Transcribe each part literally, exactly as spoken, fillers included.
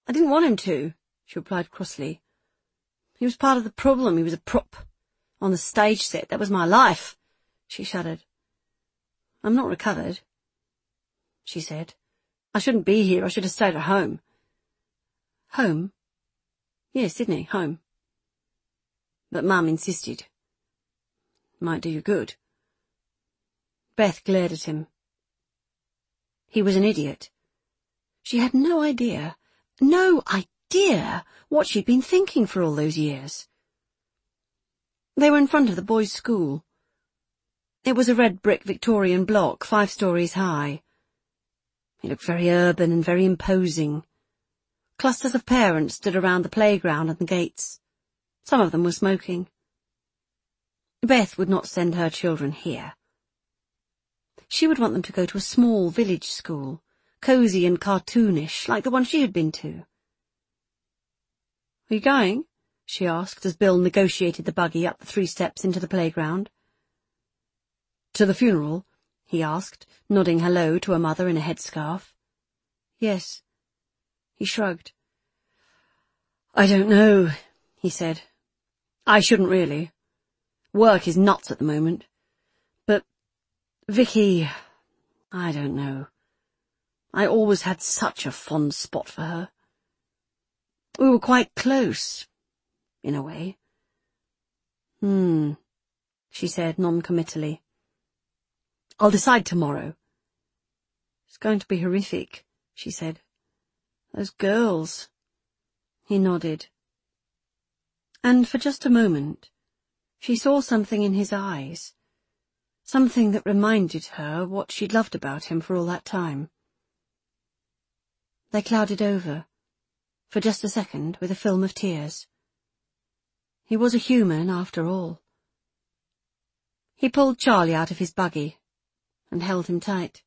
I didn't want him to, she replied crossly. He was part of the problem. He was a prop on the stage set. That was my life. She shuddered. I'm not recovered, she said. I shouldn't be here. I should have stayed at home. Home? Yes, Sydney, home. But Mum insisted. Might do you good. Beth glared at him. He was an idiot. She had no idea, no idea what she'd been thinking for all those years. They were in front of the boys' school. It was a red brick Victorian block, five stories high. It looked very urban and very imposing. Clusters of parents stood around the playground and the gates. Some of them were smoking. Beth would not send her children here. She would want them to go to a small village school, cosy and cartoonish, like the one she had been to. Are you going? She asked as Bill negotiated the buggy up the three steps into the playground. To the funeral? He asked, nodding hello to a mother in a headscarf. Yes. He shrugged. I don't know, he said. I shouldn't really. Work is nuts at the moment. But Vicky, I don't know. I always had such a fond spot for her. We were quite close, in a way. Hmm, she said non-committally. I'll decide tomorrow. It's going to be horrific, she said. Those girls. He nodded. And for just a moment, she saw something in his eyes, something that reminded her what she'd loved about him for all that time. They clouded over, for just a second, with a film of tears. He was a human, after all. He pulled Charlie out of his buggy and held him tight.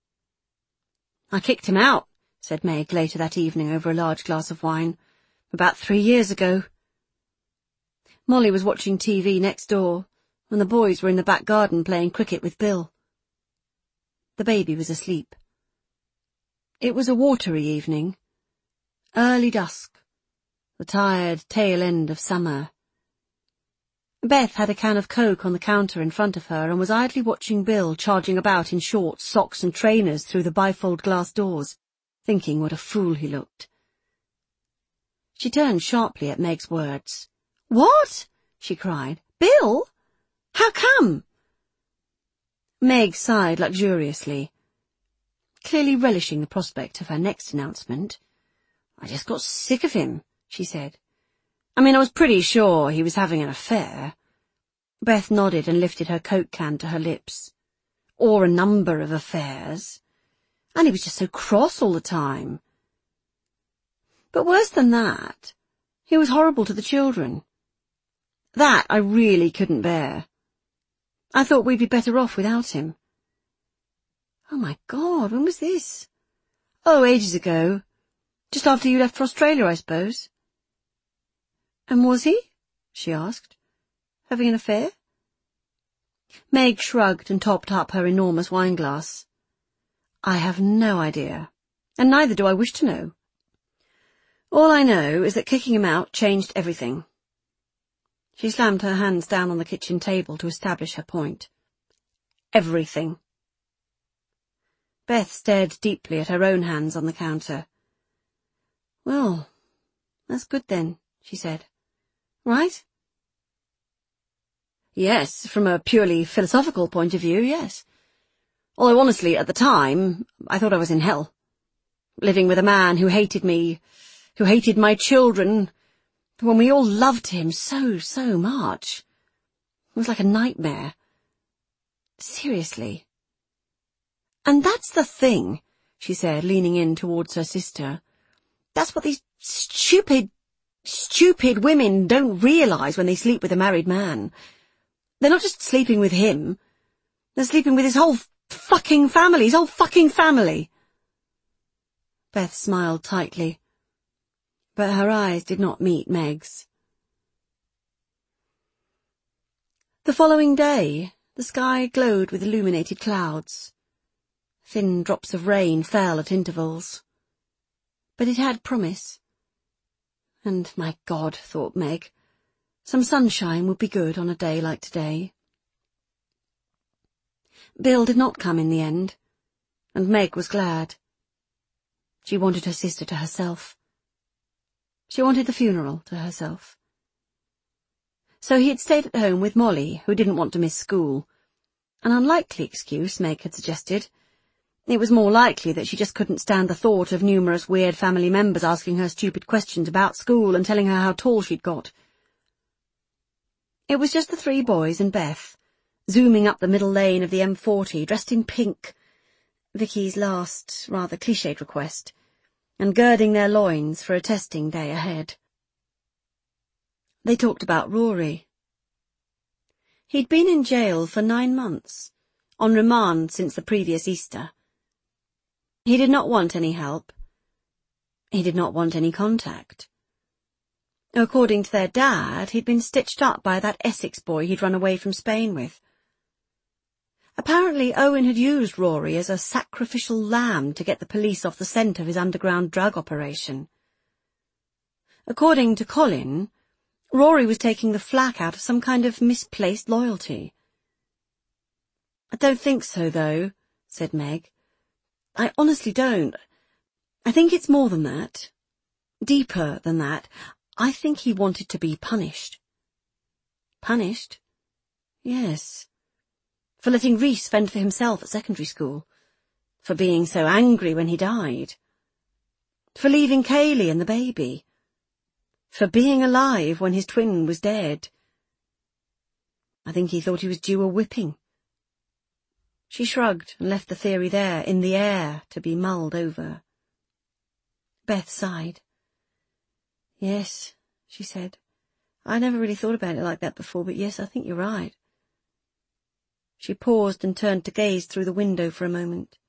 I kicked him out, said Meg later that evening over a large glass of wine, about three years ago. Molly was watching T V next door, and the boys were in the back garden playing cricket with Bill. The baby was asleep. It was a watery evening, early dusk, the tired tail end of summer. Beth had a can of Coke on the counter in front of her and was idly watching Bill charging about in shorts, socks and trainers through the bifold glass doors, thinking what a fool he looked. She turned sharply at Meg's words. What? She cried. Bill? How come? Meg sighed luxuriously, clearly relishing the prospect of her next announcement. I just got sick of him, she said. I mean, I was pretty sure he was having an affair. Beth nodded and lifted her Coke can to her lips. Or a number of affairs. And he was just so cross all the time. But worse than that, he was horrible to the children. That I really couldn't bear. I thought we'd be better off without him. Oh, my God, when was this? Oh, ages ago. Just after you left for Australia, I suppose. And was he? She asked. Having an affair? Meg shrugged and topped up her enormous wineglass. I have no idea, and neither do I wish to know. All I know is that kicking him out changed everything. She slammed her hands down on the kitchen table to establish her point. Everything. Beth stared deeply at her own hands on the counter. Well, that's good then, she said. Right? Yes, from a purely philosophical point of view, yes. Although honestly, at the time, I thought I was in hell. Living with a man who hated me, who hated my children, when we all loved him so, so much. It was like a nightmare. Seriously. And that's the thing, she said, leaning in towards her sister. That's what these stupid, stupid women don't realise when they sleep with a married man. They're not just sleeping with him. They're sleeping with his whole fucking family, his whole fucking family. Beth smiled tightly, but her eyes did not meet Meg's. The following day, the sky glowed with illuminated clouds. Thin drops of rain fell at intervals. But it had promise. And, my God, thought Meg, some sunshine would be good on a day like today. Bill did not come in the end, and Meg was glad. She wanted her sister to herself. She wanted the funeral to herself. So he had stayed at home with Molly, who didn't want to miss school. An unlikely excuse, Meg had suggested. It was more likely that she just couldn't stand the thought of numerous weird family members asking her stupid questions about school and telling her how tall she'd got. It was just the three boys and Beth, zooming up the middle lane of the M forty, dressed in pink, Vicky's last, rather cliched request, and girding their loins for a testing day ahead. They talked about Rory. He'd been in jail for nine months, on remand since the previous Easter. He did not want any help. He did not want any contact. According to their dad, he'd been stitched up by that Essex boy he'd run away from Spain with. Apparently Owen had used Rory as a sacrificial lamb to get the police off the scent of his underground drug operation. According to Colin, Rory was taking the flak out of some kind of misplaced loyalty. "I don't think so, though," said Meg. "I honestly don't. I think it's more than that. Deeper than that. I think he wanted to be punished." Punished? Yes. For letting Rhys fend for himself at secondary school. For being so angry when he died. For leaving Kaylee and the baby. For being alive when his twin was dead. I think he thought he was due a whipping. She shrugged and left the theory there, in the air, to be mulled over. Beth sighed. "Yes," she said. "I never really thought about it like that before, but yes, I think you're right." She paused and turned to gaze through the window for a moment.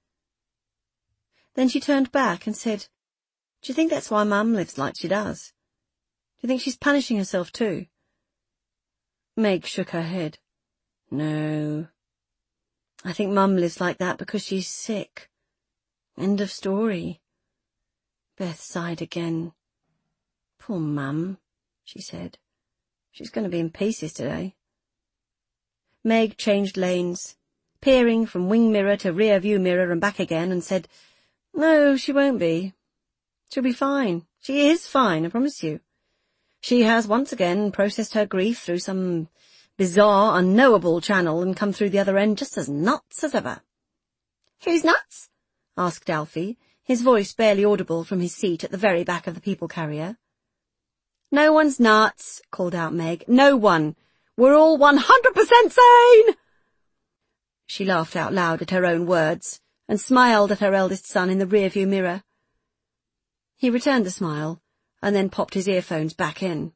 Then she turned back and said, "Do you think that's why Mum lives like she does? Do you think she's punishing herself too?" Meg shook her head. "No. I think Mum lives like that because she's sick. End of story." Beth sighed again. "Poor Mum," she said. "She's going to be in pieces today." Meg changed lanes, peering from wing mirror to rear view mirror and back again, and said, "No, she won't be. She'll be fine. She is fine, I promise you. She has once again processed her grief through some bizarre, unknowable channel and come through the other end just as nuts as ever." "Who's nuts?" asked Alfie, his voice barely audible from his seat at the very back of the people carrier. "No one's nuts," called out Meg. "No one. We're all one hundred percent sane!" She laughed out loud at her own words and smiled at her eldest son in the rearview mirror. He returned the smile and then popped his earphones back in.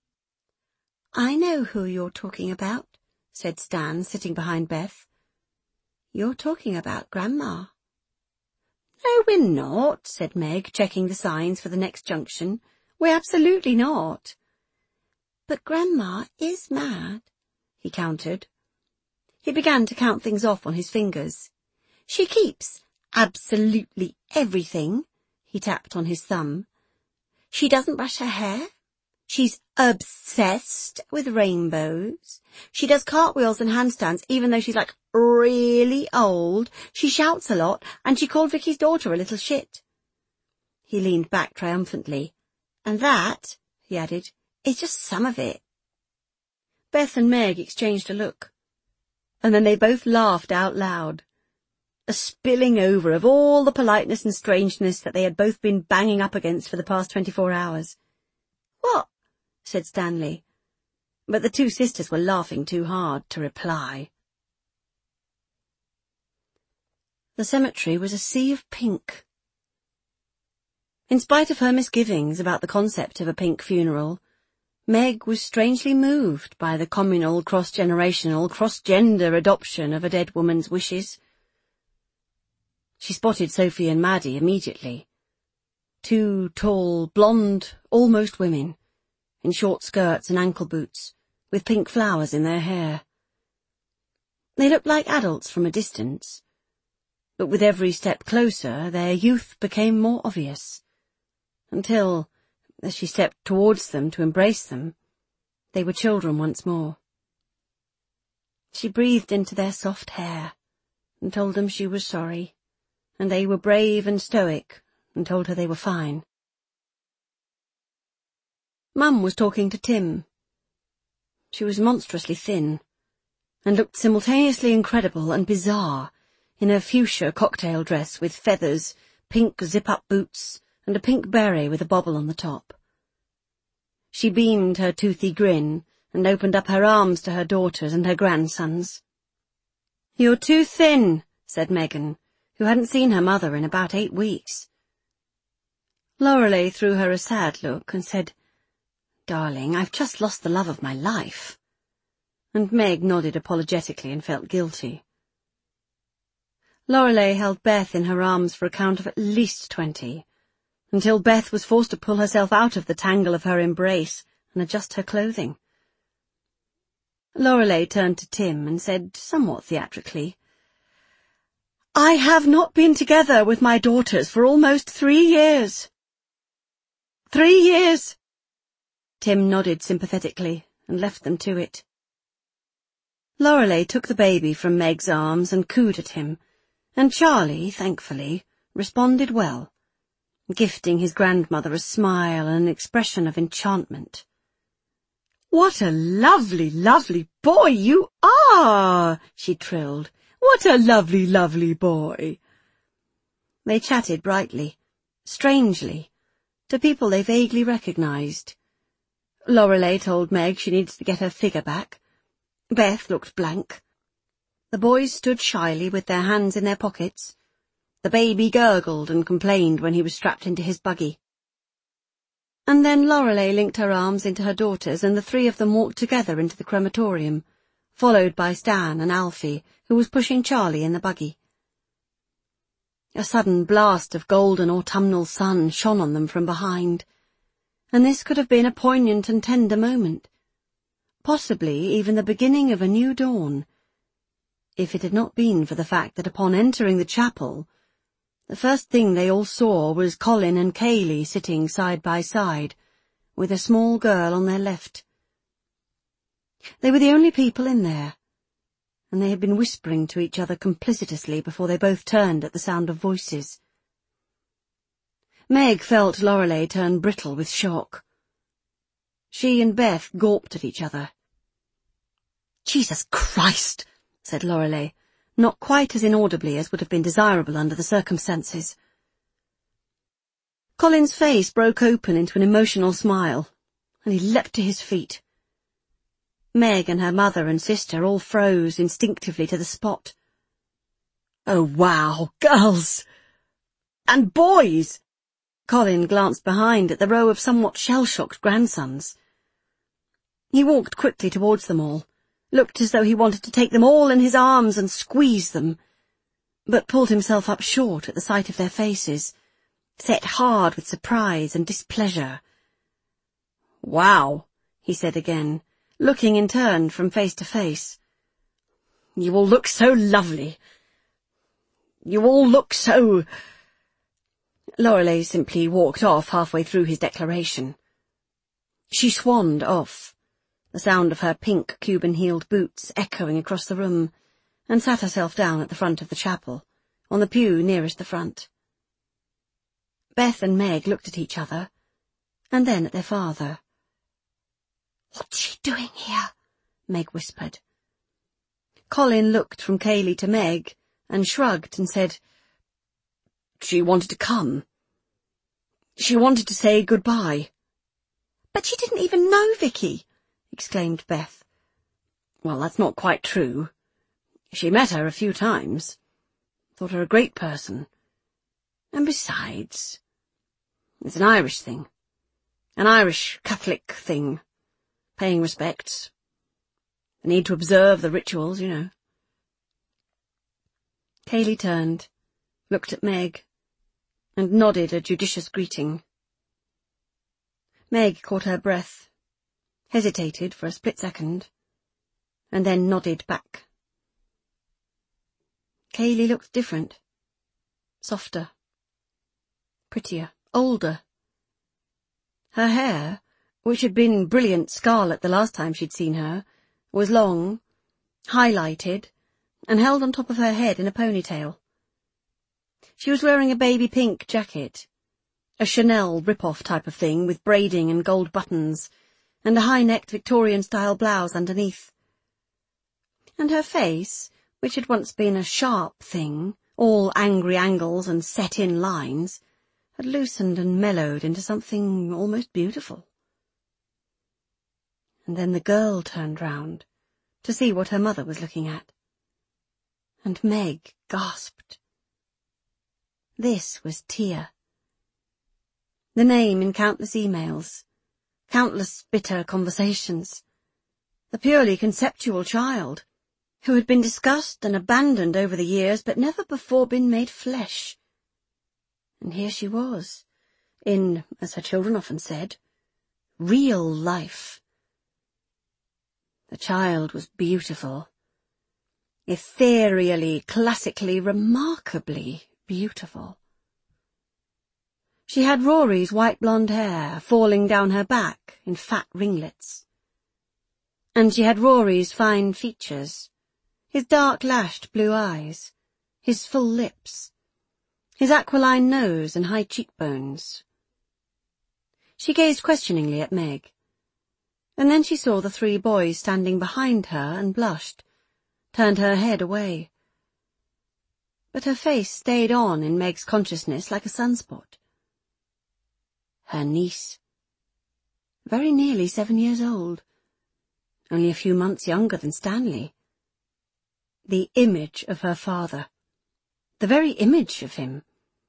"I know who you're talking about," said Stan, sitting behind Beth. "You're talking about Grandma." "No, we're not," said Meg, checking the signs for the next junction. "We're absolutely not." "But Grandma is mad," he countered. He began to count things off on his fingers. "She keeps absolutely everything," he tapped on his thumb. "She doesn't brush her hair. She's obsessed with rainbows. She does cartwheels and handstands even though she's like really old. She shouts a lot, and she called Vicky's daughter a little shit." He leaned back triumphantly. "And that," he added, "is just some of it." Beth and Meg exchanged a look, and then they both laughed out loud. A spilling over of all the politeness and strangeness that they had both been banging up against for the past twenty-four hours. "What?" said Stanley, but the two sisters were laughing too hard to reply. The cemetery was a sea of pink. In spite of her misgivings about the concept of a pink funeral, Meg was strangely moved by the communal, cross-generational, cross-gender adoption of a dead woman's wishes. She spotted Sophie and Maddie immediately. Two tall, blonde, almost women, in short skirts and ankle boots, with pink flowers in their hair. They looked like adults from a distance, but with every step closer their youth became more obvious, until, As she stepped towards them to embrace them, they were children once more. She breathed into their soft hair and told them she was sorry, and they were brave and stoic, and told her they were fine. Mum was talking to Tim. She was monstrously thin, and looked simultaneously incredible and bizarre in her fuchsia cocktail dress with feathers, pink zip-up boots, and a pink beret with a bobble on the top. She beamed her toothy grin and opened up her arms to her daughters and her grandsons. "You're too thin," said Megan, who hadn't seen her mother in about eight weeks. Lorelei threw her a sad look and said, "Darling, I've just lost the love of my life." And Meg nodded apologetically and felt guilty. Lorelei held Beth in her arms for a count of at least twenty, until Beth was forced to pull herself out of the tangle of her embrace and adjust her clothing. Lorelei turned to Tim and said, somewhat theatrically, "I have not been together with my daughters for almost three years." Three years! Tim nodded sympathetically and left them to it. Lorelei took the baby from Meg's arms and cooed at him, and Charlie, thankfully, responded well, gifting his grandmother a smile and an expression of enchantment. "What a lovely, lovely boy you are!" she trilled. "What a lovely, lovely boy!" They chatted brightly, strangely, to people they vaguely recognized. Lorelei told Meg she needs to get her figure back. Beth looked blank. The boys stood shyly with their hands in their pockets. The baby gurgled and complained when he was strapped into his buggy. And then Lorelei linked her arms into her daughter's, and the three of them walked together into the crematorium, followed by Stan and Alfie, who was pushing Charlie in the buggy. A sudden blast of golden autumnal sun shone on them from behind, and this could have been a poignant and tender moment, possibly even the beginning of a new dawn, if it had not been for the fact that upon entering the chapel, the first thing they all saw was Colin and Kayleigh sitting side by side, with a small girl on their left. They were the only people in there, and they had been whispering to each other complicitously before they both turned at the sound of voices. Meg felt Lorelei turn brittle with shock. She and Beth gawped at each other. "Jesus Christ!" said Lorelei, not quite as inaudibly as would have been desirable under the circumstances. Colin's face broke open into an emotional smile, and he leapt to his feet. Meg and her mother and sister all froze instinctively to the spot. "Oh, wow, girls! And boys!" Colin glanced behind at the row of somewhat shell-shocked grandsons. He walked quickly towards them all, looked as though he wanted to take them all in his arms and squeeze them, but pulled himself up short at the sight of their faces, set hard with surprise and displeasure. "Wow," he said again, looking in turn from face to face. "You all look so lovely. You all look so—" Lorelei simply walked off halfway through his declaration. She swanned off, the sound of her pink Cuban-heeled boots echoing across the room, and sat herself down at the front of the chapel, on the pew nearest the front. Beth and Meg looked at each other, and then at their father. "What's she doing here?" Meg whispered. Colin looked from Kayleigh to Meg, and shrugged and said, "She wanted to come. She wanted to say goodbye." "But she didn't even know Vicky," exclaimed Beth. "Well, that's not quite true. She met her a few times. Thought her a great person. And besides, it's an Irish thing. An Irish Catholic thing. Paying respects. The need to observe the rituals, you know." Kayleigh turned, looked at Meg, and nodded a judicious greeting. Meg caught her breath, hesitated for a split second, and then nodded back. Kayleigh looked different, softer, prettier, older. Her hair, which had been brilliant scarlet the last time she'd seen her, was long, highlighted, and held on top of her head in a ponytail. She was wearing a baby pink jacket, a Chanel rip-off type of thing with braiding and gold buttons, and a high-necked Victorian-style blouse underneath. And her face, which had once been a sharp thing, all angry angles and set-in lines, had loosened and mellowed into something almost beautiful. And then the girl turned round to see what her mother was looking at. And Meg gasped. This was Tia. The name in countless emails, countless bitter conversations. The purely conceptual child, who had been discussed and abandoned over the years, but never before been made flesh. And here she was, in, as her children often said, real life. The child was beautiful, ethereally, classically, remarkably beautiful. She had Rory's white blonde hair falling down her back in fat ringlets. And she had Rory's fine features, his dark-lashed blue eyes, his full lips, his aquiline nose and high cheekbones. She gazed questioningly at Meg, and then she saw the three boys standing behind her and blushed, turned her head away. But her face stayed on in Meg's consciousness like a sunspot. Her niece, very nearly seven years old, only a few months younger than Stanley. The image of her father, the very image of him.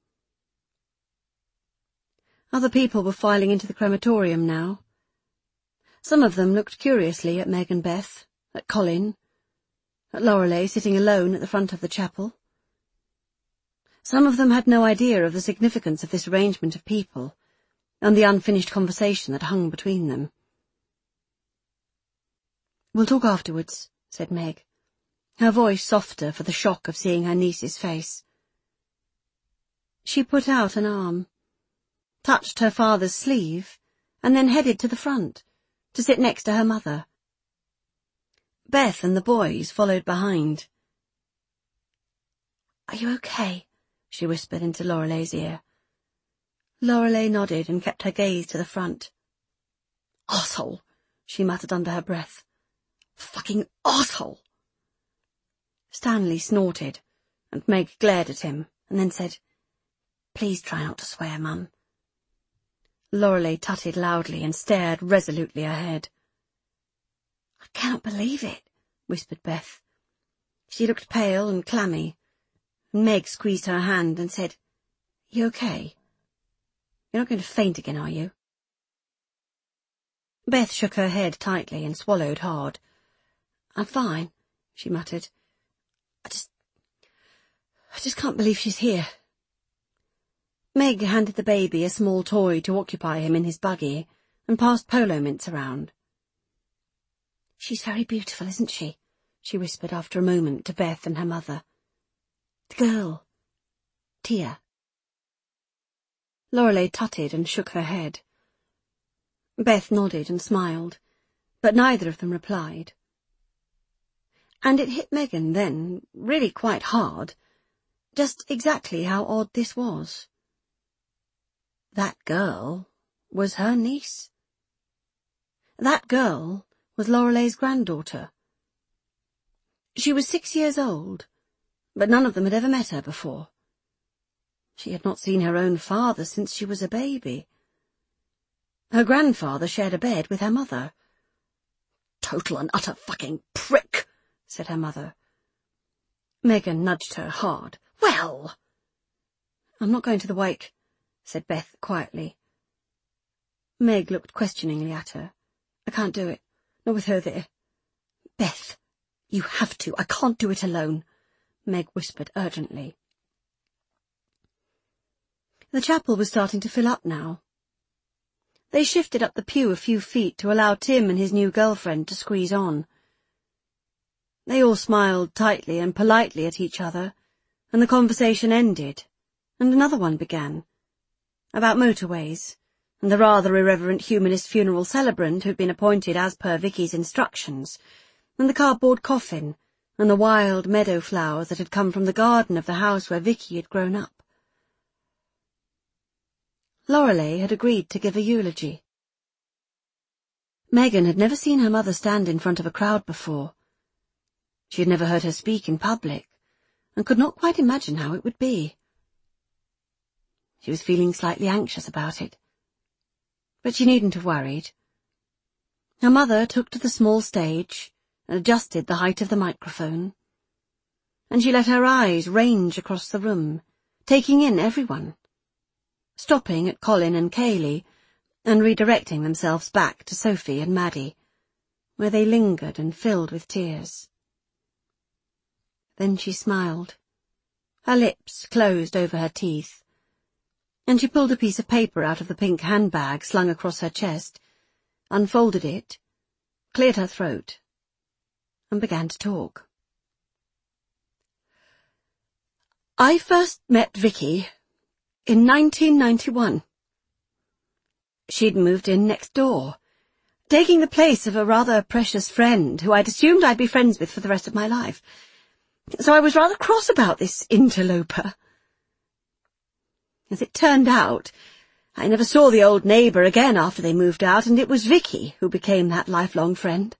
Other people were filing into the crematorium now. Some of them looked curiously at Meg and Beth, at Colin, at Lorelei sitting alone at the front of the chapel. Some of them had no idea of the significance of this arrangement of people and the unfinished conversation that hung between them. "We'll talk afterwards," said Meg, her voice softer for the shock of seeing her niece's face. She put out an arm, touched her father's sleeve, and then headed to the front, to sit next to her mother. Beth and the boys followed behind. "Are you okay?" she whispered into Lorelei's ear. Lorelei nodded and kept her gaze to the front. "Arsehole," she muttered under her breath. "Fucking arsehole." Stanley snorted, and Meg glared at him, and then said, "Please try not to swear, Mum." Lorelei tutted loudly and stared resolutely ahead. "I cannot believe it," whispered Beth. She looked pale and clammy, and Meg squeezed her hand and said, "You okay? You're not going to faint again, are you?" Beth shook her head tightly and swallowed hard. "I'm fine," she muttered. I just... I just can't believe she's here." Meg handed the baby a small toy to occupy him in his buggy and passed polo mints around. "She's very beautiful, isn't she?" she whispered after a moment to Beth and her mother. "The girl, Tia." Lorelei tutted and shook her head. Beth nodded and smiled, but neither of them replied. And it hit Megan then, really quite hard, just exactly how odd this was. That girl was her niece. That girl was Lorelei's granddaughter. She was six years old, but none of them had ever met her before. She had not seen her own father since she was a baby. Her grandfather shared a bed with her mother. "Total and utter fucking prick," said her mother. Megan nudged her hard. "Well!" "I'm not going to the wake," said Beth quietly. Meg looked questioningly at her. "I can't do it. Not with her there." "Beth, you have to. I can't do it alone," Meg whispered urgently. The chapel was starting to fill up now. They shifted up the pew a few feet to allow Tim and his new girlfriend to squeeze on. They all smiled tightly and politely at each other, and the conversation ended, and another one began, about motorways, and the rather irreverent humanist funeral celebrant who'd been appointed as per Vicky's instructions, and the cardboard coffin, and the wild meadow flowers that had come from the garden of the house where Vicky had grown up. Lorelei had agreed to give a eulogy. Megan had never seen her mother stand in front of a crowd before. She had never heard her speak in public, and could not quite imagine how it would be. She was feeling slightly anxious about it. But she needn't have worried. Her mother took to the small stage and adjusted the height of the microphone, and she let her eyes range across the room, taking in everyone, stopping at Colin and Kayleigh, and redirecting themselves back to Sophie and Maddie, where they lingered and filled with tears. Then she smiled. Her lips closed over her teeth, and she pulled a piece of paper out of the pink handbag slung across her chest, unfolded it, cleared her throat, and began to talk. I first met Vicky in nineteen ninety-one. She'd moved in next door, taking the place of a rather precious friend who I'd assumed I'd be friends with for the rest of my life. So I was rather cross about this interloper. As it turned out, I never saw the old neighbour again after they moved out, and it was Vicky who became that lifelong friend.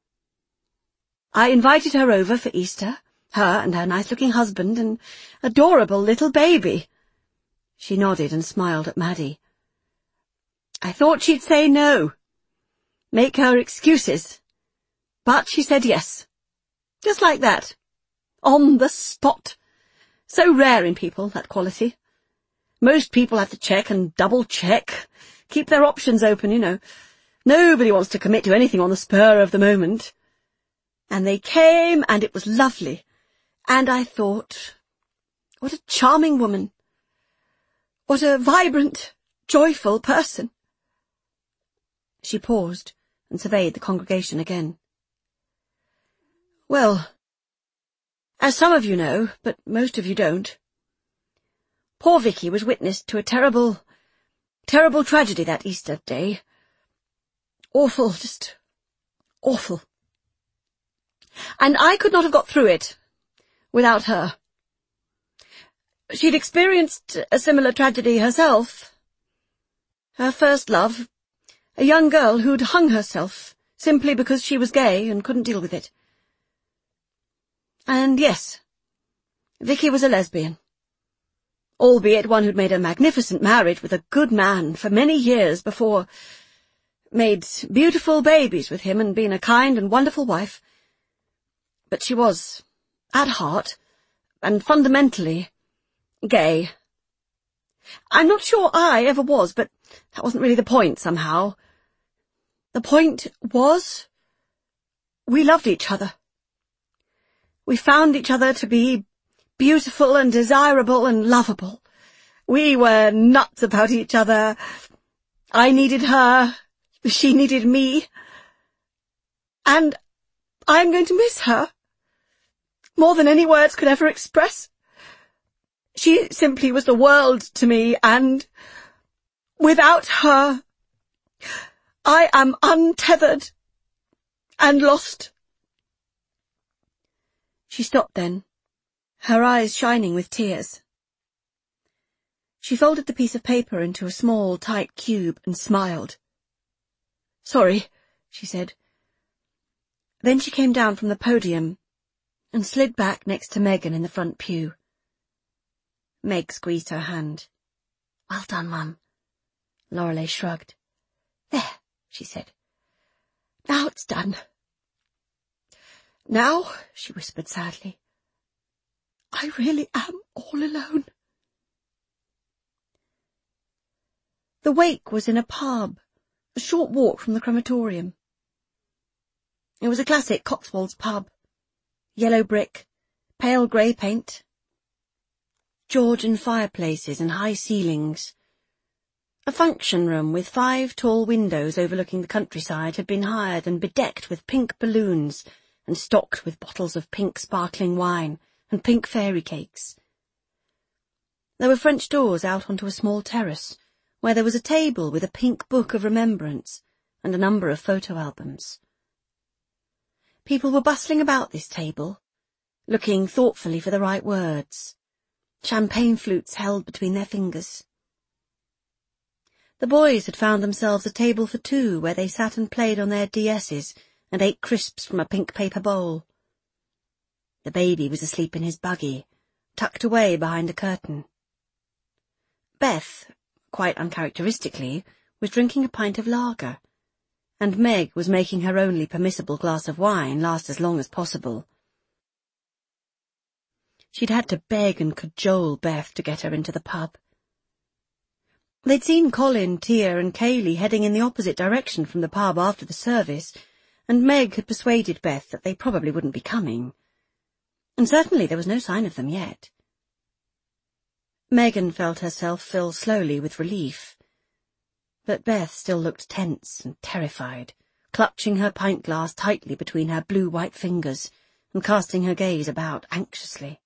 I invited her over for Easter, her and her nice-looking husband and adorable little baby. She nodded and smiled at Maddie. I thought she'd say no, make her excuses, but she said yes, just like that, on the spot. So rare in people, that quality. Most people have to check and double-check, keep their options open, you know. Nobody wants to commit to anything on the spur of the moment. And they came, and it was lovely. And I thought, what a charming woman. What a vibrant, joyful person. She paused and surveyed the congregation again. Well, as some of you know, but most of you don't, poor Vicky was witness to a terrible, terrible tragedy that Easter day. Awful, just awful. And I could not have got through it without her. She'd experienced a similar tragedy herself. Her first love, a young girl who'd hung herself simply because she was gay and couldn't deal with it. And yes, Vicky was a lesbian, albeit one who'd made a magnificent marriage with a good man for many years before, made beautiful babies with him and been a kind and wonderful wife. But she was, at heart, and fundamentally, gay. I'm not sure I ever was, but that wasn't really the point somehow. The point was, we loved each other. We found each other to be beautiful and desirable and lovable. We were nuts about each other. I needed her. She needed me. And I'm going to miss her more than any words could ever express. She simply was the world to me, and without her, I am untethered and lost. She stopped then, her eyes shining with tears. She folded the piece of paper into a small, tight cube and smiled. Sorry, she said. Then she came down from the podium and slid back next to Megan in the front pew. Meg squeezed her hand. Well done, Mum. Lorelei shrugged. There, she said. Now it's done. Now, she whispered sadly, I really am all alone. The wake was in a pub, a short walk from the crematorium. It was a classic Cotswolds pub. Yellow brick, pale grey paint, Georgian fireplaces and high ceilings. A function room with five tall windows overlooking the countryside had been hired and bedecked with pink balloons and stocked with bottles of pink sparkling wine and pink fairy cakes. There were French doors out onto a small terrace, where there was a table with a pink book of remembrance and a number of photo albums. People were bustling about this table, looking thoughtfully for the right words, champagne flutes held between their fingers. The boys had found themselves a table for two where they sat and played on their D S's and ate crisps from a pink paper bowl. The baby was asleep in his buggy, tucked away behind a curtain. Beth, quite uncharacteristically, was drinking a pint of lager, and Meg was making her only permissible glass of wine last as long as possible. She'd had to beg and cajole Beth to get her into the pub. They'd seen Colin, Tia and Kayleigh heading in the opposite direction from the pub after the service, and Meg had persuaded Beth that they probably wouldn't be coming. And certainly there was no sign of them yet. Megan felt herself fill slowly with relief. But Beth still looked tense and terrified, clutching her pint glass tightly between her blue-white fingers and casting her gaze about anxiously.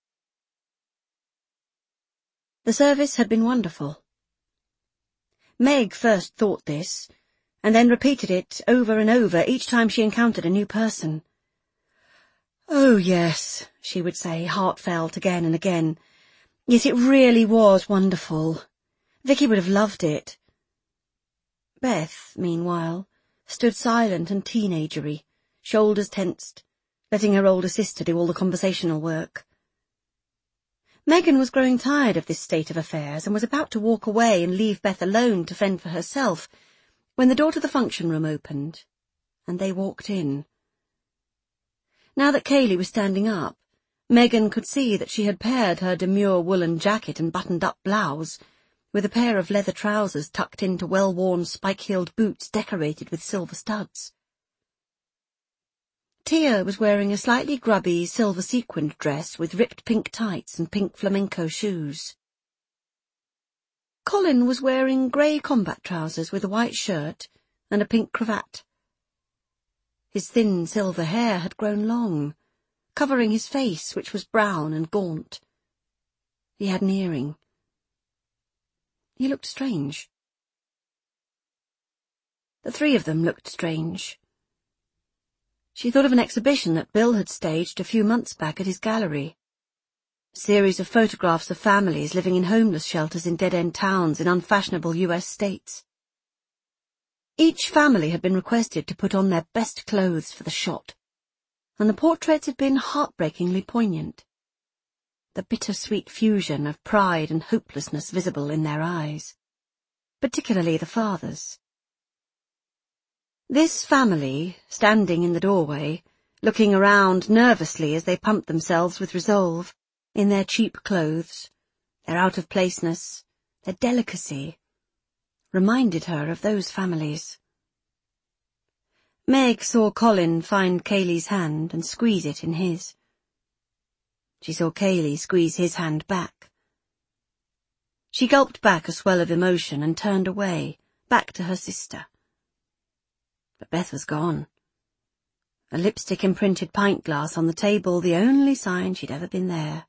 The service had been wonderful. Meg first thought this, and then repeated it over and over each time she encountered a new person. "Oh, yes," she would say, heartfelt again and again. "Yes, it really was wonderful. Vicky would have loved it." Beth, meanwhile, stood silent and teenagery, shoulders tensed, letting her older sister do all the conversational work. Megan was growing tired of this state of affairs and was about to walk away and leave Beth alone to fend for herself when the door to the function room opened, and they walked in. Now that Kayleigh was standing up, Megan could see that she had paired her demure woolen jacket and buttoned-up blouse with a pair of leather trousers tucked into well-worn spike-heeled boots decorated with silver studs. Tia was wearing a slightly grubby silver-sequined dress with ripped pink tights and pink flamenco shoes. Colin was wearing grey combat trousers with a white shirt and a pink cravat. His thin silver hair had grown long, covering his face, which was brown and gaunt. He had an earring. He looked strange. The three of them looked strange. She thought of an exhibition that Bill had staged a few months back at his gallery. A series of photographs of families living in homeless shelters in dead-end towns in unfashionable U S states. Each family had been requested to put on their best clothes for the shot, and the portraits had been heartbreakingly poignant, the bitter-sweet fusion of pride and hopelessness visible in their eyes, particularly the father's. This family, standing in the doorway, looking around nervously as they pumped themselves with resolve, in their cheap clothes, their out-of-placeness, their delicacy, reminded her of those families. Meg saw Colin find Kayleigh's hand and squeeze it in his. She saw Kayleigh squeeze his hand back. She gulped back a swell of emotion and turned away, back to her sister. But Beth was gone. A lipstick-imprinted pint glass on the table, the only sign she'd ever been there.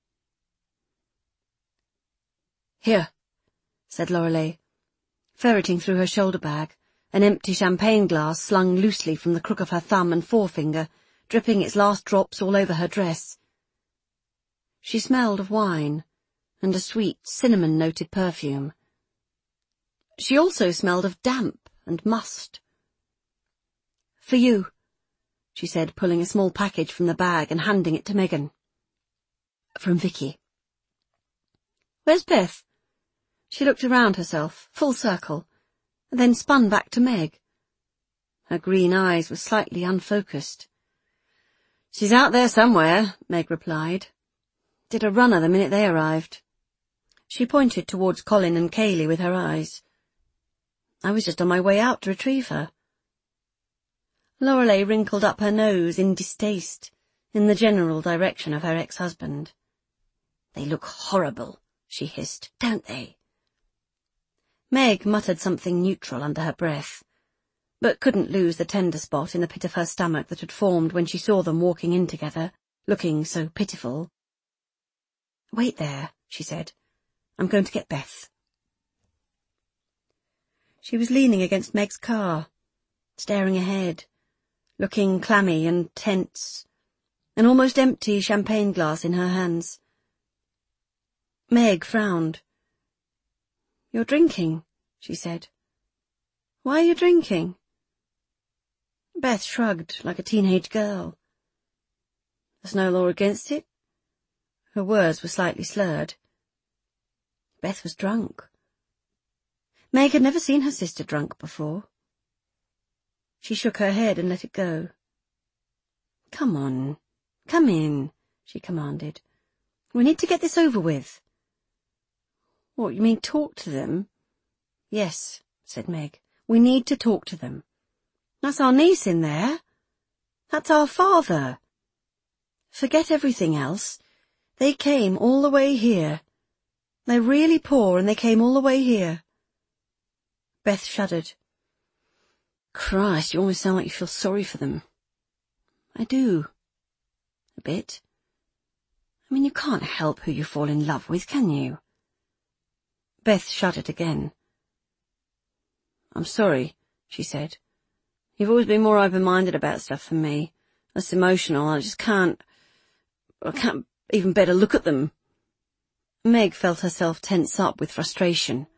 "Here," said Lorelei, ferreting through her shoulder bag, an empty champagne glass slung loosely from the crook of her thumb and forefinger, dripping its last drops all over her dress. She smelled of wine and a sweet, cinnamon-noted perfume. She also smelled of damp and must. "For you," she said, pulling a small package from the bag and handing it to Megan. "From Vicky." "Where's Beth?" She looked around herself, full circle, and then spun back to Meg. Her green eyes were slightly unfocused. "She's out there somewhere," Meg replied. "Did a runner the minute they arrived." She pointed towards Colin and Kayleigh with her eyes. "I was just on my way out to retrieve her." Lorelei wrinkled up her nose in distaste, in the general direction of her ex-husband. "They look horrible," she hissed, "don't they?" Meg muttered something neutral under her breath, but couldn't lose the tender spot in the pit of her stomach that had formed when she saw them walking in together, looking so pitiful. "Wait there," she said. "I'm going to get Beth." She was leaning against Meg's car, staring ahead, looking clammy and tense, an almost empty champagne glass in her hands. Meg frowned. "You're drinking," she said. "Why are you drinking?" Beth shrugged like a teenage girl. "There's no law against it." Her words were slightly slurred. Beth was drunk. Meg had never seen her sister drunk before. She shook her head and let it go. "Come on, come in," she commanded. "We need to get this over with." "What, you mean talk to them?" "Yes," said Meg. "We need to talk to them. That's our niece in there. That's our father. Forget everything else. They came all the way here. They're really poor and they came all the way here." Beth shuddered. "Christ, you almost sound like you feel sorry for them." "I do. A bit. I mean, you can't help who you fall in love with, can you?" Beth shuddered again. "I'm sorry," she said. "You've always been more open-minded about stuff than me. Less emotional. I just can't... I can't even bear to look at them." Meg felt herself tense up with frustration.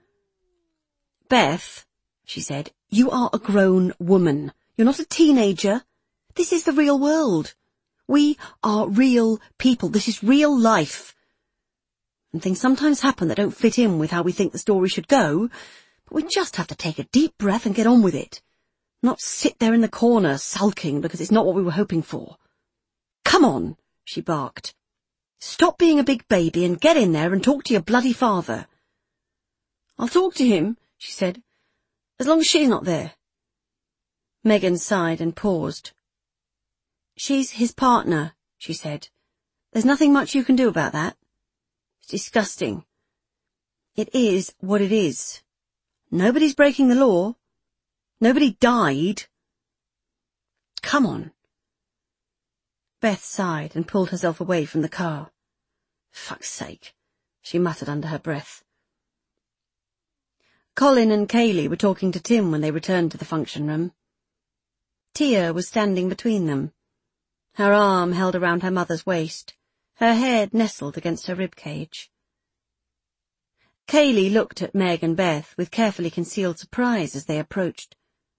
"Beth," she said, "you are a grown woman. You're not a teenager. This is the real world. We are real people. This is real life. And things sometimes happen that don't fit in with how we think the story should go, but we just have to take a deep breath and get on with it. Not sit there in the corner sulking because it's not what we were hoping for. Come on," she barked. "Stop being a big baby and get in there and talk to your bloody father." "I'll talk to him," she said, "as long as she's not there." Megan sighed and paused. "She's his partner," she said. "There's nothing much you can do about that. It's disgusting. It is what it is. Nobody's breaking the law. Nobody died. Come on." Beth sighed and pulled herself away from the car. "Fuck's sake," she muttered under her breath. Colin and Kaylee were talking to Tim when they returned to the function room. Tia was standing between them, her arm held around her mother's waist, her head nestled against her rib cage. Kaylee looked at Meg and Beth with carefully concealed surprise as they approached.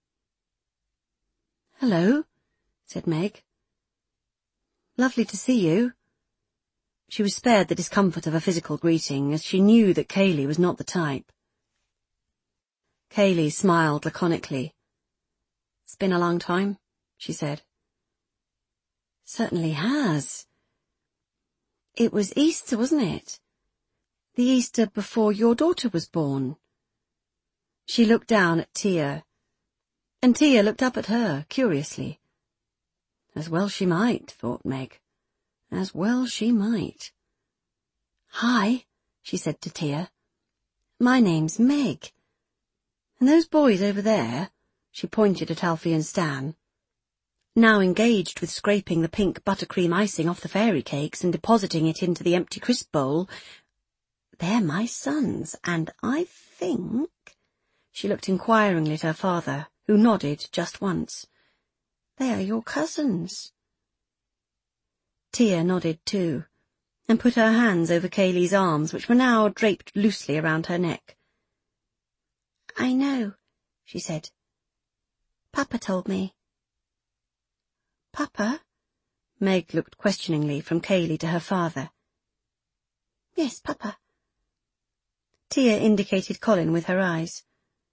"Hello," said Meg. "Lovely to see you." She was spared the discomfort of a physical greeting, as she knew that Kaylee was not the type. Kaylee smiled laconically. "It's been a long time," she said. "Certainly has. It was Easter, wasn't it? The Easter before your daughter was born." She looked down at Tia, and Tia looked up at her, curiously. As well she might, thought Meg. As well she might. "Hi," she said to Tia. "My name's Meg. And those boys over there," she pointed at Alfie and Stan, now engaged with scraping the pink buttercream icing off the fairy cakes and depositing it into the empty crisp bowl, "they're my sons, and I think—" She looked inquiringly at her father, who nodded just once. "They are your cousins." Tia nodded too, and put her hands over Kaylee's arms, which were now draped loosely around her neck. "I know," she said. "Papa told me." "Papa?" Meg looked questioningly from Kaylee to her father. "Yes, Papa." Tia indicated Colin with her eyes.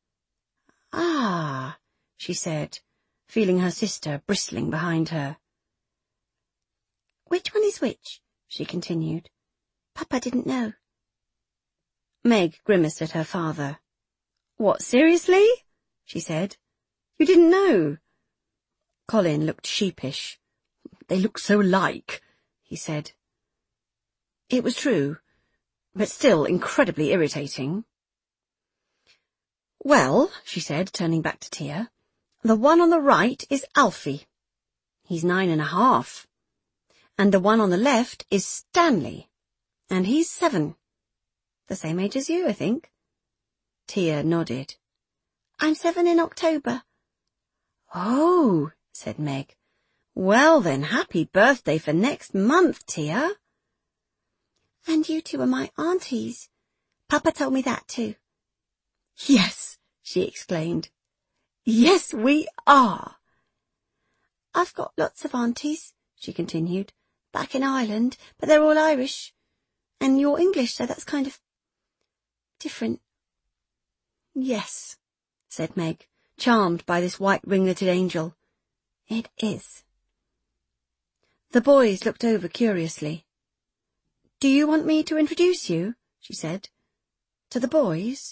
"Ah," she said, feeling her sister bristling behind her. "Which one is which?" she continued. "Papa didn't know." Meg grimaced at her father. "What, seriously?" she said. "You didn't know?" Colin looked sheepish. "They look so alike," he said. It was true, but still incredibly irritating. "Well," she said, turning back to Tia, "the one on the right is Alfie. He's nine and a half. And the one on the left is Stanley, and he's seven. The same age as you, I think." Tia nodded. I'm seven in October. Oh, said Meg. Well then, happy birthday for next month, Tia. And you two are my aunties. Papa told me that too. Yes, she exclaimed. Yes, we are. I've got lots of aunties, she continued, back in Ireland, but they're all Irish. And you're English, so that's kind of different. Yes, said Meg, charmed by this white ringleted angel. It is. The boys looked over curiously. Do you want me to introduce you? She said. To the boys?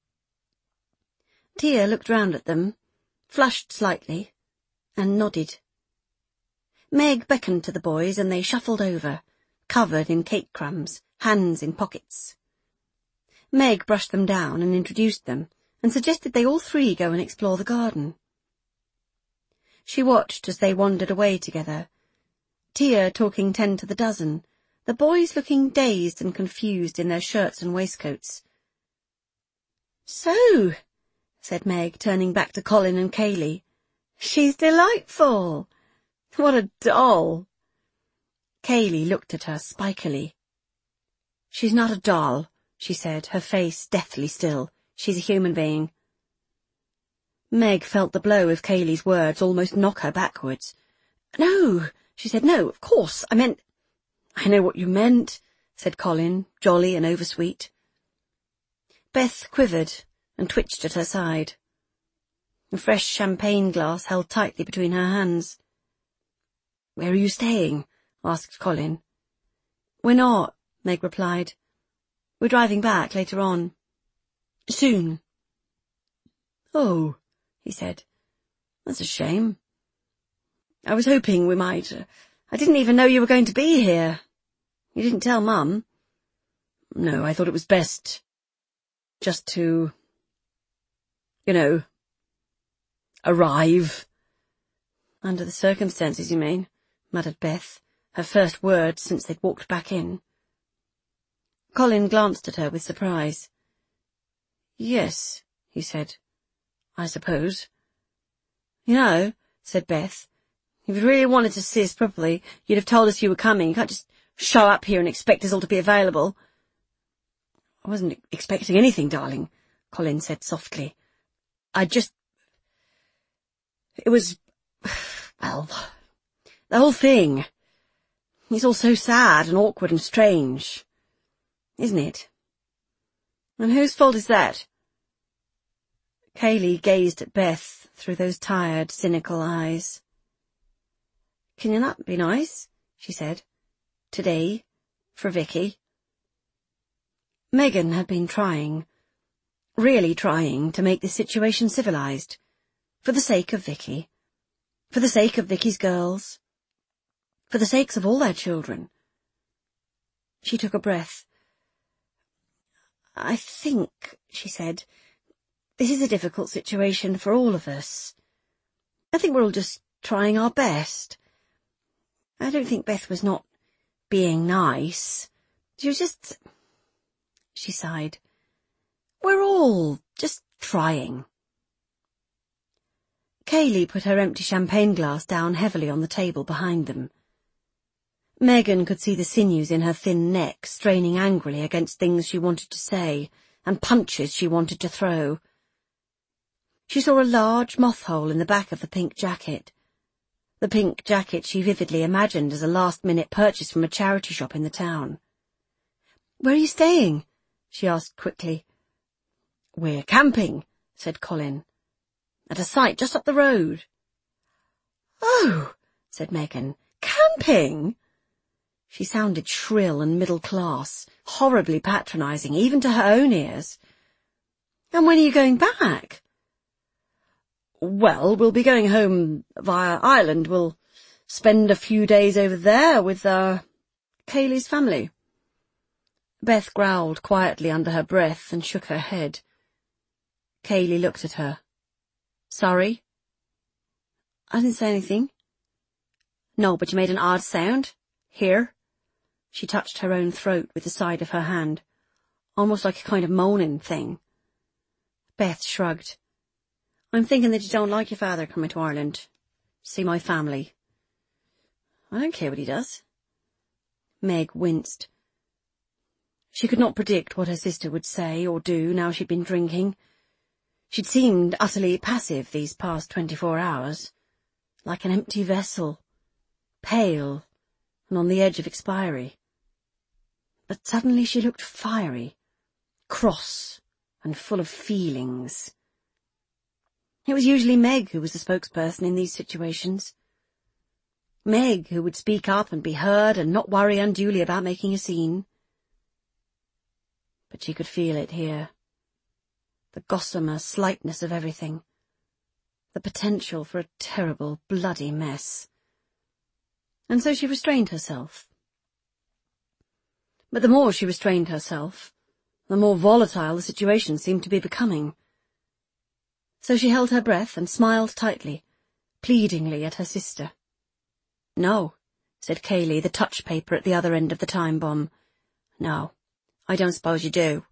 Tia looked round at them, flushed slightly, and nodded. Meg beckoned to the boys, and they shuffled over, covered in cake crumbs, hands in pockets. Meg brushed them down and introduced them, and suggested they all three go and explore the garden. She watched as they wandered away together, Tia talking ten to the dozen, the boys looking dazed and confused in their shirts and waistcoats. So, said Meg, turning back to Colin and Kayleigh, she's delightful. What a doll. Kayleigh looked at her spikily. She's not a doll, she said, her face deathly still. She's a human being. Meg felt the blow of Kayleigh's words almost knock her backwards. No, she said, no, of course, I meant... I know what you meant, said Colin, jolly and oversweet. Beth quivered and twitched at her side. A fresh champagne glass held tightly between her hands. Where are you staying? Asked Colin. We're not, Meg replied. We're driving back later on. Soon. Oh, he said. That's a shame. I was hoping we might. Uh, I didn't even know you were going to be here. You didn't tell Mum. No, I thought it was best just to, you know, arrive. Under the circumstances, you mean, muttered Beth, her first words since they'd walked back in. Colin glanced at her with surprise. Yes, he said, I suppose. You know, said Beth, if you really wanted to see us properly, you'd have told us you were coming. You can't just show up here and expect us all to be available. I wasn't expecting anything, darling, Colin said softly. I just... It was... well, the whole thing. It's all so sad and awkward and strange, isn't it? And whose fault is that? Kayleigh gazed at Beth through those tired, cynical eyes. Can you not be nice? She said. Today, for Vicky. Megan had been trying, really trying, to make this situation civilized, for the sake of Vicky, for the sake of Vicky's girls, for the sakes of all their children. She took a breath. I think, she said, this is a difficult situation for all of us. I think we're all just trying our best. I don't think Beth was not being nice. She was just... She sighed. We're all just trying. Kayleigh put her empty champagne glass down heavily on the table behind them. Megan could see the sinews in her thin neck straining angrily against things she wanted to say and punches she wanted to throw. She saw a large moth hole in the back of the pink jacket. The pink jacket she vividly imagined as a last-minute purchase from a charity shop in the town. Where are you staying? She asked quickly. We're camping, said Colin, at a site just up the road. Oh, said Megan, camping? She sounded shrill and middle-class, horribly patronising, even to her own ears. And when are you going back? Well, we'll be going home via Ireland. We'll spend a few days over there with, uh, Kayleigh's family. Beth growled quietly under her breath and shook her head. Kayleigh looked at her. Sorry? I didn't say anything. No, but you made an odd sound. Here. She touched her own throat with the side of her hand, almost like a kind of moaning thing. Beth shrugged. I'm thinking that you don't like your father coming to Ireland. See my family. I don't care what he does. Meg winced. She could not predict what her sister would say or do now she'd been drinking. She'd seemed utterly passive these past twenty-four hours, like an empty vessel, pale and on the edge of expiry. But suddenly she looked fiery, cross and full of feelings. It was usually Meg who was the spokesperson in these situations. Meg who would speak up and be heard and not worry unduly about making a scene. But she could feel it here. The gossamer slightness of everything. The potential for a terrible, bloody mess. And so she restrained herself. But the more she restrained herself, the more volatile the situation seemed to be becoming. So she held her breath and smiled tightly, pleadingly at her sister. "No," said Kayleigh, the touch paper at the other end of the time bomb. "No, I don't suppose you do."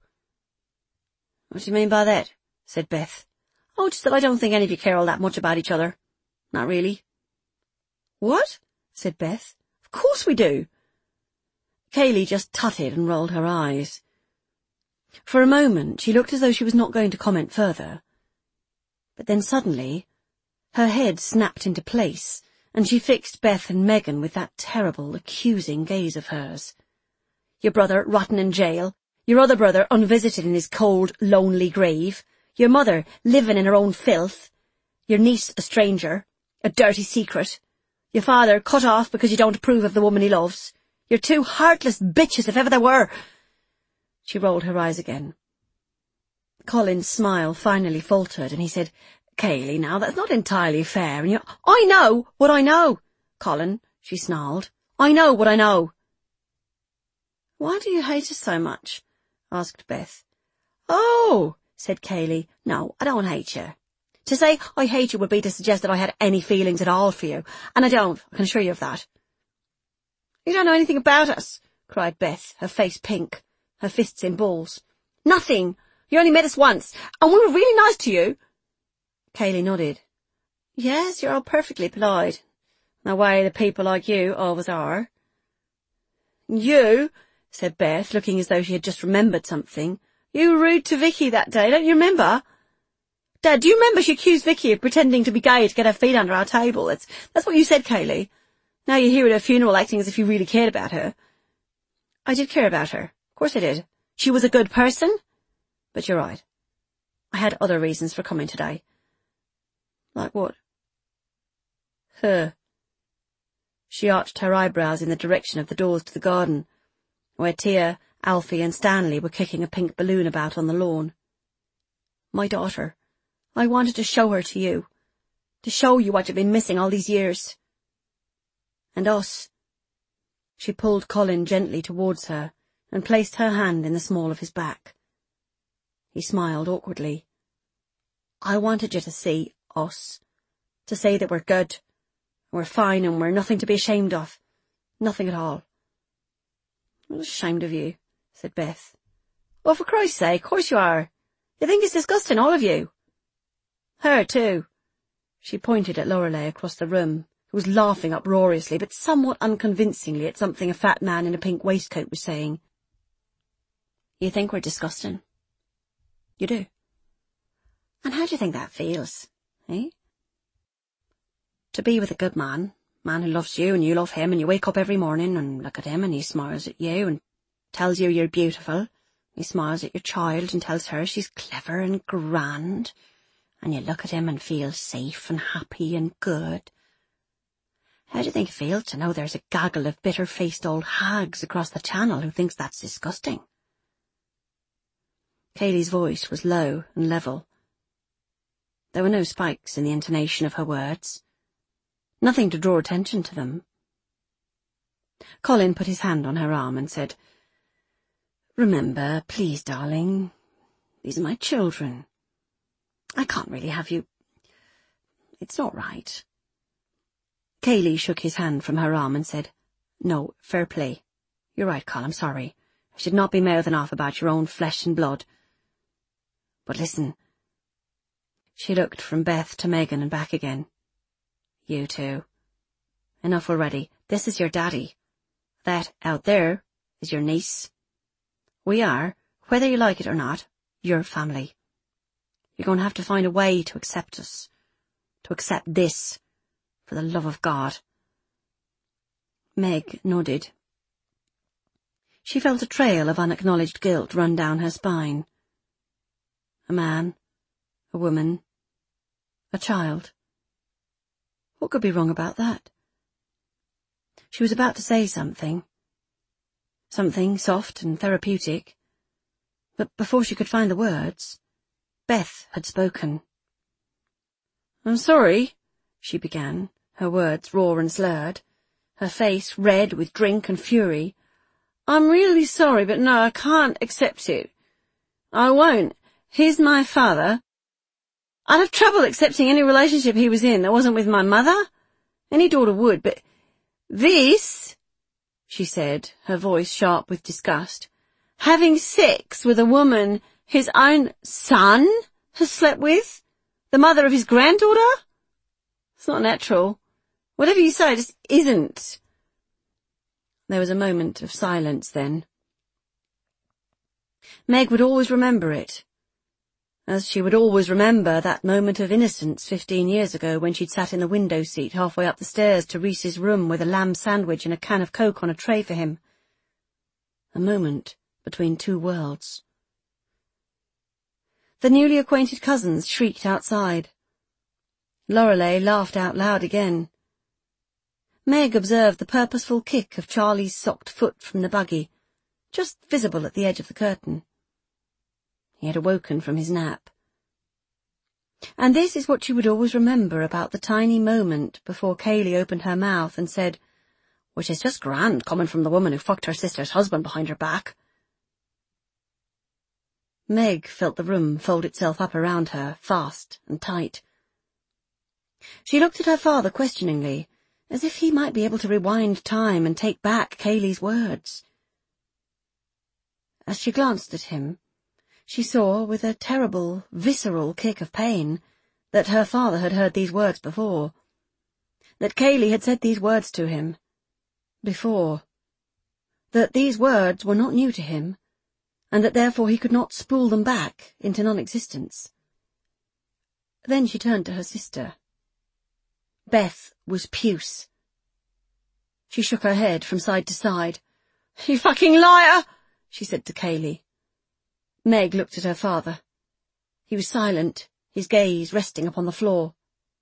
"What do you mean by that?" said Beth. "Oh, just that I don't think any of you care all that much about each other. Not really." "What?" said Beth. "Of course we do." Kayleigh just tutted and rolled her eyes. For a moment she looked as though she was not going to comment further. But then suddenly her head snapped into place, and she fixed Beth and Megan with that terrible, accusing gaze of hers. "Your brother rotten in jail, your other brother unvisited in his cold, lonely grave, your mother living in her own filth, your niece a stranger, a dirty secret, your father cut off because you don't approve of the woman he loves. You're two heartless bitches if ever there were." She rolled her eyes again. Colin's smile finally faltered, and he said, "Kayleigh, now, that's not entirely fair, and you—" "I know what I know, Colin," she snarled. "I know what I know." "Why do you hate us so much?" asked Beth. "Oh," said Kayleigh, "no, I don't hate you. To say I hate you would be to suggest that I had any feelings at all for you, and I don't, I can assure you of that." "You don't know anything about us," cried Beth, her face pink, her fists in balls. "Nothing. You only met us once, and we were really nice to you." Kayleigh nodded. "Yes, you're all perfectly polite. The way the people like you always are." "You," said Beth, looking as though she had just remembered something. "You were rude to Vicky that day, don't you remember? Dad, do you remember she accused Vicky of pretending to be gay to get her feet under our table? That's, that's what you said, Kayleigh. Now you're here at her funeral acting as if you really cared about her." "I did care about her. Of course I did. She was a good person. But you're right. I had other reasons for coming today." "Like what?" "Her." She arched her eyebrows in the direction of the doors to the garden, where Tia, Alfie and Stanley were kicking a pink balloon about on the lawn. "My daughter. I wanted to show her to you. To show you what you've been missing all these years. And us." She pulled Colin gently towards her and placed her hand in the small of his back. He smiled awkwardly. "I wanted you to see us. To say that we're good, we're fine, and we're nothing to be ashamed of. Nothing at all." "I'm ashamed of you," said Beth. "Oh, for Christ's sake, of course you are. You think it's disgusting, all of you." "Her, too." She pointed at Lorelei across the room, who was laughing uproariously, but somewhat unconvincingly at something a fat man in a pink waistcoat was saying. "You think we're disgusting? You do. And how do you think that feels, eh? To be with a good man, man who loves you and you love him, and you wake up every morning and look at him and he smiles at you and tells you you're beautiful. He smiles at your child and tells her she's clever and grand, and you look at him and feel safe and happy and good. How do you think it feels to know there's a gaggle of bitter-faced old hags across the channel who thinks that's disgusting?" Kayleigh's voice was low and level. There were no spikes in the intonation of her words. Nothing to draw attention to them. Colin put his hand on her arm and said, "Remember, please, darling, these are my children. I can't really have you. It's not right." Kayleigh shook his hand from her arm and said, "No, fair play. You're right, Colin, I'm sorry. I should not be mouthing off about your own flesh and blood. But listen." She looked from Beth to Megan and back again. You two. Enough already. This is your daddy. That, out there, is your niece. We are, whether you like it or not, your family. You're going to have to find a way to accept us. To accept this, for the love of God. Meg nodded. She felt a trail of unacknowledged guilt run down her spine. A man, a woman, a child. What could be wrong about that? She was about to say something. Something soft and therapeutic. But before she could find the words, Beth had spoken. I'm sorry, she began, her words raw and slurred, her face red with drink and fury. I'm really sorry, but no, I can't accept it. I won't. He's my father. I'd have trouble accepting any relationship he was in that wasn't with my mother. Any daughter would, but this, she said, her voice sharp with disgust, having sex with a woman his own son has slept with, the mother of his granddaughter? It's not natural. Whatever you say, it just isn't. There was a moment of silence then. Meg would always remember it, as she would always remember that moment of innocence fifteen years ago when she'd sat in the window seat halfway up the stairs to Reese's room with a lamb sandwich and a can of Coke on a tray for him. A moment between two worlds. The newly acquainted cousins shrieked outside. Lorelei laughed out loud again. Meg observed the purposeful kick of Charlie's socked foot from the buggy, just visible at the edge of the curtain. He had awoken from his nap. And this is what she would always remember about the tiny moment before Kayleigh opened her mouth and said, which is just grand coming from the woman who fucked her sister's husband behind her back. Meg felt the room fold itself up around her, fast and tight. She looked at her father questioningly, as if he might be able to rewind time and take back Kayleigh's words. As she glanced at him, she saw, with a terrible, visceral kick of pain, that her father had heard these words before. That Kayleigh had said these words to him. Before. That these words were not new to him, and that therefore he could not spool them back into non-existence. Then she turned to her sister. Beth was puce. She shook her head from side to side. You fucking liar, she said to Kayleigh. Meg looked at her father. He was silent, his gaze resting upon the floor.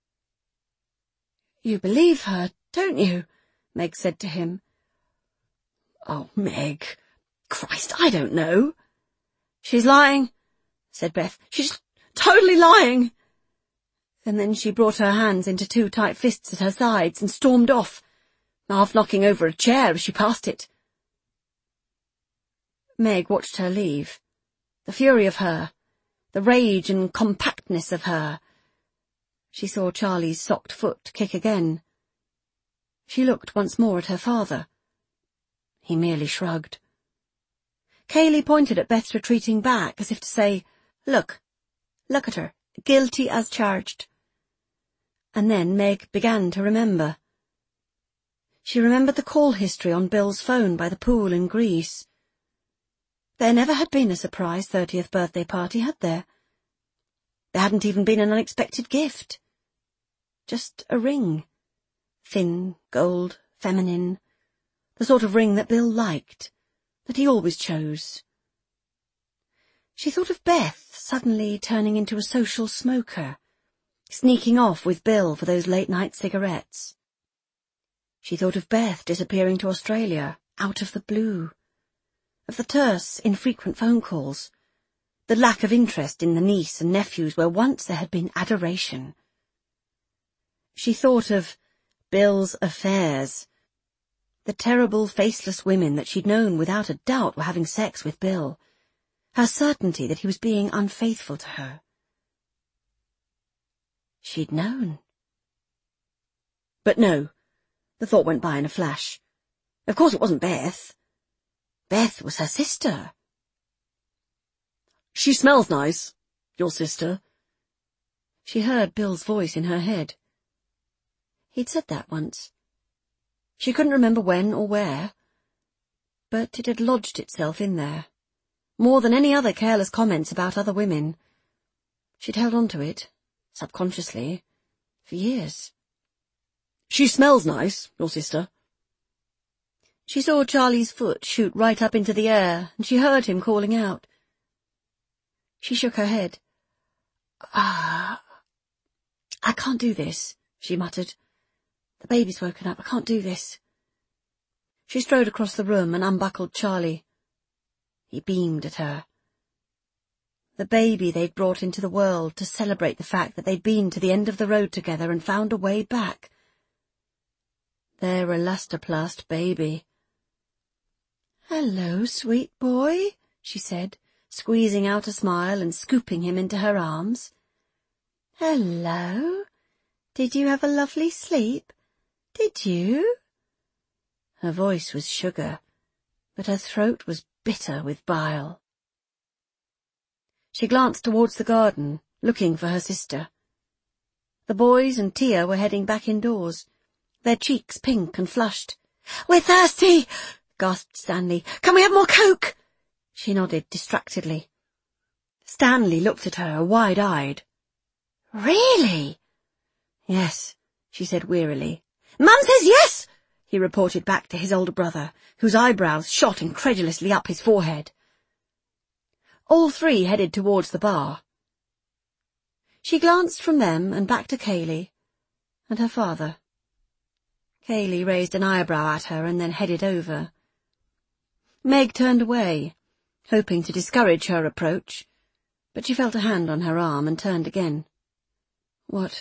You believe her, don't you? Meg said to him. Oh, Meg. Christ, I don't know. She's lying, said Beth. She's totally lying. And then she brought her hands into two tight fists at her sides and stormed off, half knocking over a chair as she passed it. Meg watched her leave. The fury of her, the rage and compactness of her. She saw Charlie's socked foot kick again. She looked once more at her father. He merely shrugged. Kayleigh pointed at Beth's retreating back, as if to say, Look, look at her, guilty as charged. And then Meg began to remember. She remembered the call history on Bill's phone by the pool in Greece. There never had been a surprise thirtieth birthday party, had there? There hadn't even been an unexpected gift. Just a ring. Thin, gold, feminine. The sort of ring that Bill liked, that he always chose. She thought of Beth suddenly turning into a social smoker, sneaking off with Bill for those late-night cigarettes. She thought of Beth disappearing to Australia, out of the blue. Of the terse, infrequent phone calls, the lack of interest in the niece and nephews where once there had been adoration. She thought of Bill's affairs, the terrible, faceless women that she'd known without a doubt were having sex with Bill, her certainty that he was being unfaithful to her. She'd known. But no, the thought went by in a flash. Of course it wasn't Beth. Beth was her sister. She smells nice, your sister. She heard Bill's voice in her head. He'd said that once. She couldn't remember when or where, but it had lodged itself in there. More than any other careless comments about other women. She'd held on to it, subconsciously, for years. "She smells nice, your sister." She saw Charlie's foot shoot right up into the air, and she heard him calling out. She shook her head. Ah, I can't do this, she muttered. The baby's woken up. I can't do this. She strode across the room and unbuckled Charlie. He beamed at her. The baby they'd brought into the world to celebrate the fact that they'd been to the end of the road together and found a way back. Their elastoplast baby. "Hello, sweet boy," she said, squeezing out a smile and scooping him into her arms. "Hello. Did you have a lovely sleep? Did you?" Her voice was sugar, but her throat was bitter with bile. She glanced towards the garden, looking for her sister. The boys and Tia were heading back indoors, their cheeks pink and flushed. "We're thirsty," gasped Stanley. "Can we have more Coke?" She nodded distractedly. Stanley looked at her, wide-eyed. "Really?" "Yes," she said wearily. "Mum says yes," he reported back to his older brother, whose eyebrows shot incredulously up his forehead. All three headed towards the bar. She glanced from them and back to Kaylee and her father. Kaylee raised an eyebrow at her and then headed over. Meg turned away, hoping to discourage her approach, but she felt a hand on her arm and turned again. "What?"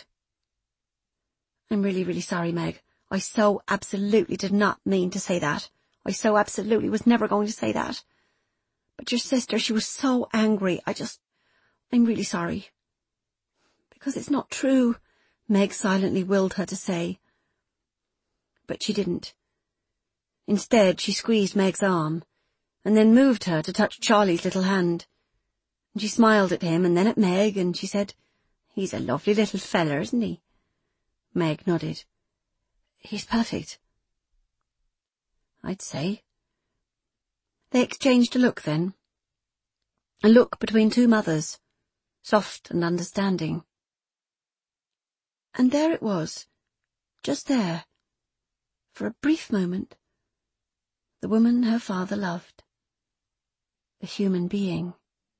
"I'm really, really sorry, Meg. I so absolutely did not mean to say that. I so absolutely was never going to say that. But your sister, she was so angry. I just... I'm really sorry." "Because it's not true," Meg silently willed her to say. But she didn't. Instead, she squeezed Meg's arm, and then moved her to touch Charlie's little hand. And she smiled at him and then at Meg, and she said, "He's a lovely little feller, isn't he?" Meg nodded. "He's perfect." "I'd say." They exchanged a look then. A look between two mothers, soft and understanding. And there it was, just there, for a brief moment, the woman her father loved, the human being.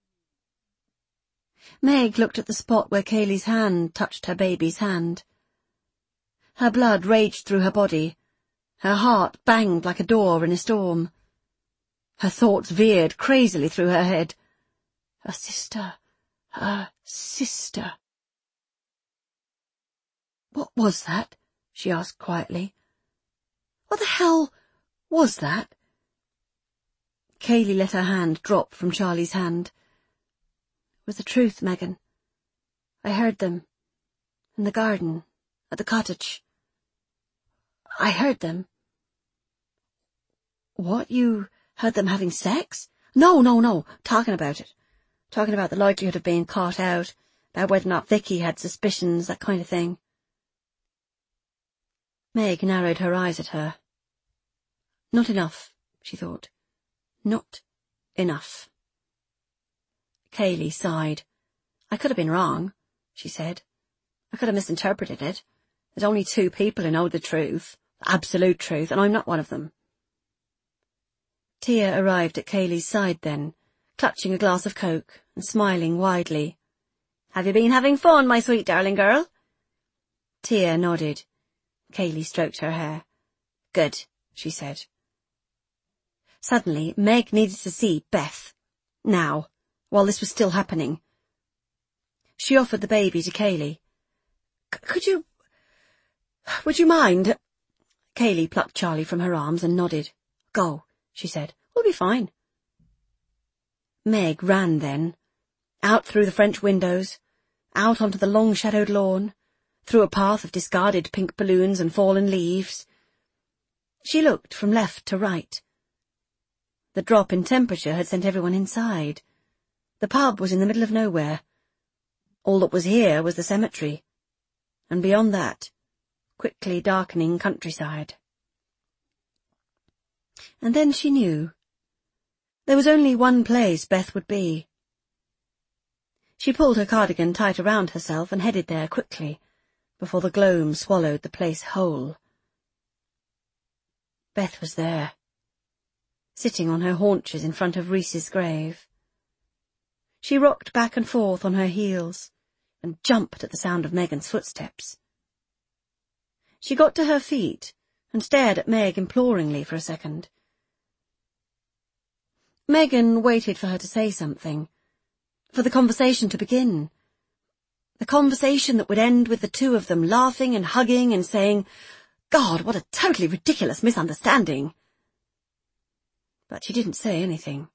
Meg looked at the spot where Kaylee's hand touched her baby's hand. Her blood raged through her body. Her heart banged like a door in a storm. Her thoughts veered crazily through her head. Her sister, her sister. "What was that?" she asked quietly. "What the hell was that?" Kaylee let her hand drop from Charlie's hand. "It was the truth, Megan. I heard them. In the garden, at the cottage. I heard them." "What, you heard them having sex?" "No, no, no, talking about it. Talking about the likelihood of being caught out, about whether or not Vicky had suspicions, that kind of thing." Meg narrowed her eyes at her. Not enough, she thought. Not enough. Kaylee sighed. "I could have been wrong," she said. "I could have misinterpreted it. There's only two people who know the truth, the absolute truth, and I'm not one of them." Tia arrived at Kaylee's side then, clutching a glass of Coke and smiling widely. "Have you been having fun, my sweet darling girl?" Tia nodded. Kaylee stroked her hair. "Good," she said. Suddenly, Meg needed to see Beth. Now, while this was still happening. She offered the baby to Kaylee. "Could you... would you mind?" Kaylee plucked Charlie from her arms and nodded. "Go," she said. "We'll be fine." Meg ran then, out through the French windows, out onto the long-shadowed lawn, through a path of discarded pink balloons and fallen leaves. She looked from left to right. The drop in temperature had sent everyone inside. The pub was in the middle of nowhere. All that was here was the cemetery, and beyond that, quickly darkening countryside. And then she knew. There was only one place Beth would be. She pulled her cardigan tight around herself and headed there quickly, before the gloam swallowed the place whole. Beth was there, sitting on her haunches in front of Reese's grave. She rocked back and forth on her heels, and jumped at the sound of Megan's footsteps. She got to her feet and stared at Meg imploringly for a second. Megan waited for her to say something, for the conversation to begin. The conversation that would end with the two of them laughing and hugging and saying, "God, what a totally ridiculous misunderstanding." But she didn't say anything.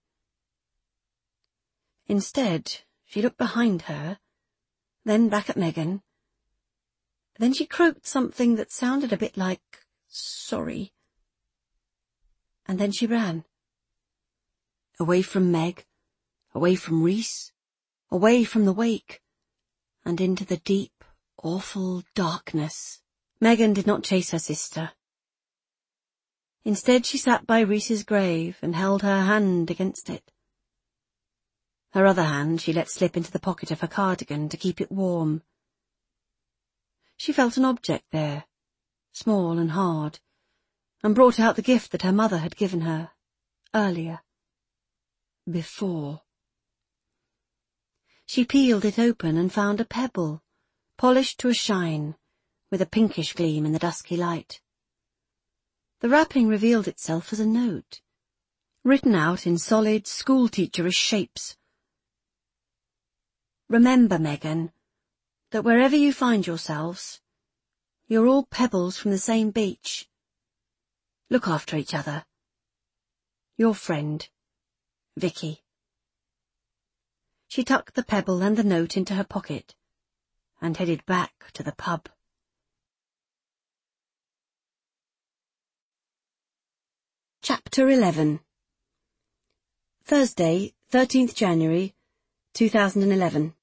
Instead, she looked behind her, then back at Megan. Then she croaked something that sounded a bit like, "Sorry." And then she ran. Away from Meg, away from Reese, away from the wake, and into the deep, awful darkness. Megan did not chase her sister. Instead, she sat by Reese's grave and held her hand against it. Her other hand she let slip into the pocket of her cardigan to keep it warm. She felt an object there, small and hard, and brought out the gift that her mother had given her, earlier, before. She peeled it open and found a pebble, polished to a shine, with a pinkish gleam in the dusky light. The wrapping revealed itself as a note, written out in solid, school-teacherish shapes. "Remember, Megan, that wherever you find yourselves, you're all pebbles from the same beach. Look after each other. Your friend, Vicky." She tucked the pebble and the note into her pocket and headed back to the pub. Chapter eleven. Thursday, thirteenth January, two thousand eleven.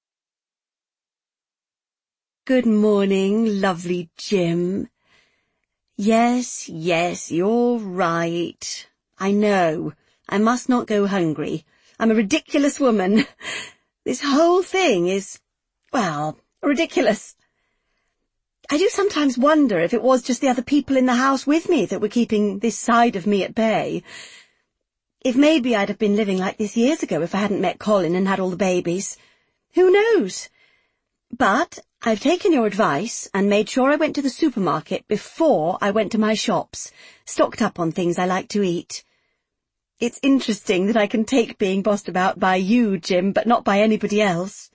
Good morning, lovely Jim. Yes, yes, you're right. I know. I must not go hungry. I'm a ridiculous woman. This whole thing is, well, ridiculous. I do sometimes wonder if it was just the other people in the house with me that were keeping this side of me at bay. If maybe I'd have been living like this years ago if I hadn't met Colin and had all the babies. Who knows? But I've taken your advice and made sure I went to the supermarket before I went to my shops, stocked up on things I like to eat. It's interesting that I can take being bossed about by you, Jim, but not by anybody else.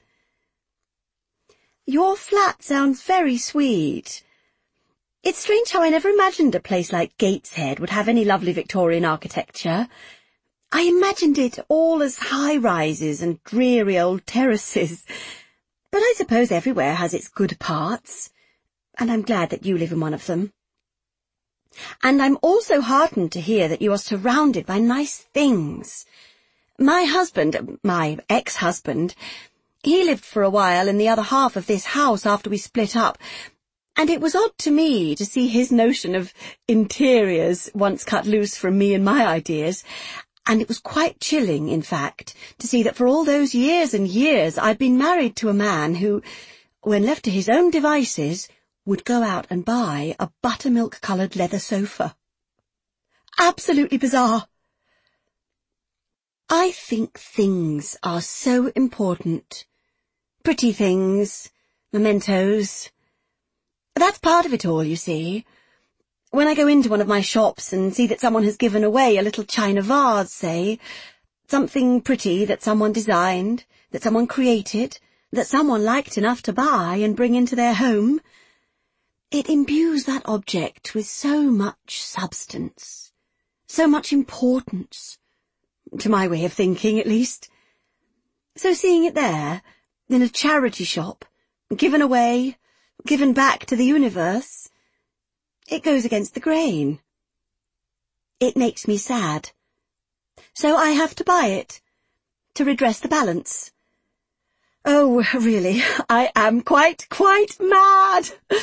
Your flat sounds very sweet. It's strange how I never imagined a place like Gateshead would have any lovely Victorian architecture. I imagined it all as high-rises and dreary old terraces. But I suppose everywhere has its good parts, and I'm glad that you live in one of them. And I'm also heartened to hear that you are surrounded by nice things. My husband, my ex-husband, he lived for a while in the other half of this house after we split up, and it was odd to me to see his notion of interiors once cut loose from me and my ideas, and it was quite chilling, in fact, to see that for all those years and years I'd been married to a man who, when left to his own devices, would go out and buy a buttermilk-coloured leather sofa. Absolutely bizarre. I think things are so important. Pretty things, mementos. That's part of it all, you see. When I go into one of my shops and see that someone has given away a little china vase, say, something pretty that someone designed, that someone created, that someone liked enough to buy and bring into their home, it imbues that object with so much substance, so much importance, to my way of thinking at least. So seeing it there, in a charity shop, given away, given back to the universe, it goes against the grain. It makes me sad. So I have to buy it, to redress the balance. Oh, really, I am quite, quite mad.